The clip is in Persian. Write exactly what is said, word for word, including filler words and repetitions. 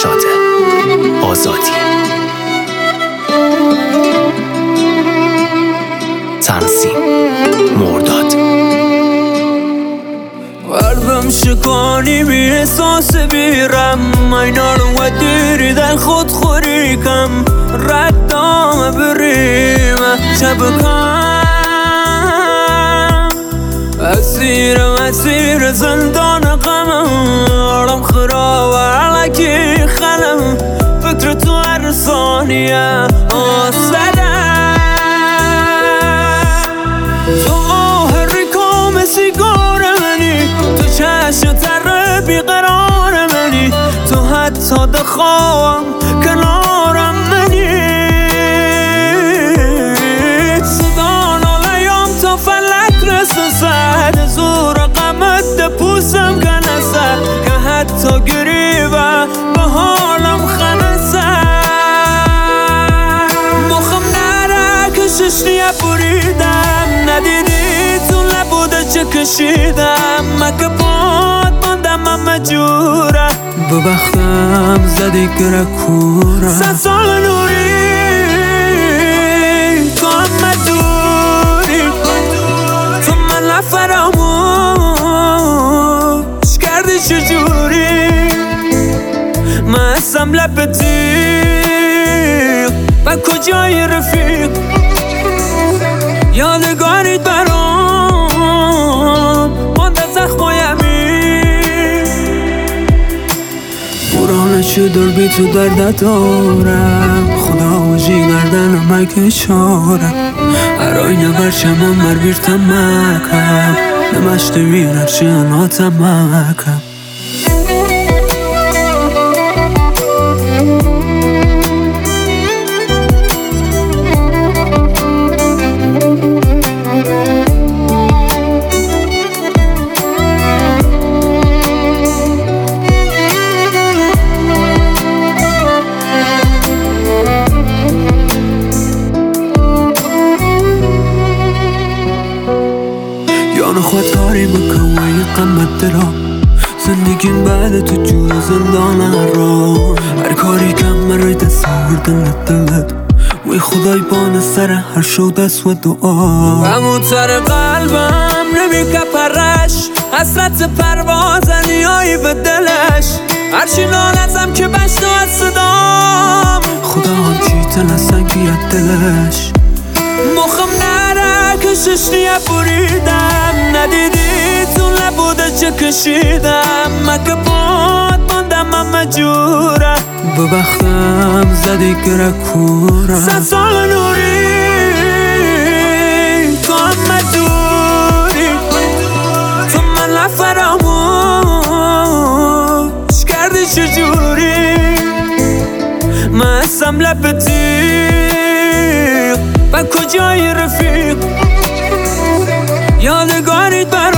نشاطه. آزادی. تنظیم مرداد. قلبم شکانی بی احساس بیرم، اینا رو و دیری در خود خوری کم، ردام بریم شبکم، اسیرم اسیر زندان غمم، آرام خراب علکی خلم، فکر تو هر ثانیه آسدم، تو آهری کام سیگار منی، تو چشم تر بیقرار منی، تو حتی دخوام کنارم منی، صدا نالیام تا فلک رسه سد، زور قمت ده پوسم کنسه، که حتی گریبه به حالم خنسه، مخم نره کششنیه بریدم، ندیدی تو نبوده چه کشیدم، مکه باد ماندم من مجوره، به بختم زدی گره کوره، سه سال نوری تو هم مدوری، تو من نفراموش کردی چجوری، من هستم لب تیغ و کجای رفیق، یادگاریت برام مانده زخمایمی، قرآن چه در بی تو درد دارم، خدا و جیگردن مگه شارم، هرای نبرچم مر بیرتم مکم، نمشت ویرر چه ناتم مکم. خود کاری بکن و یه قمت درام، زندگیم بعد تو جور زندان را، هر کاری کم مرای دست آوردن دلت، وی خدای بان سر هر شو دست و دعا، همون سر قلبم نمی کپرش، حسرت پرواز نیایی به دلش، هرچی نالزم که بشنو از صدام، خدا هم چی تلسن بیاد دلش، مخم نره کششنیه بریدم، ندیدی تو نبوده چه کشیدم، مکه باد ماندم من مجوره، به بختم زدی گره کوره، سه سال نوری تو هم مدوری، تو من نفراموش کردی چجوری، من هستم لب تیغ و کجای رفیق، یادگاریت برام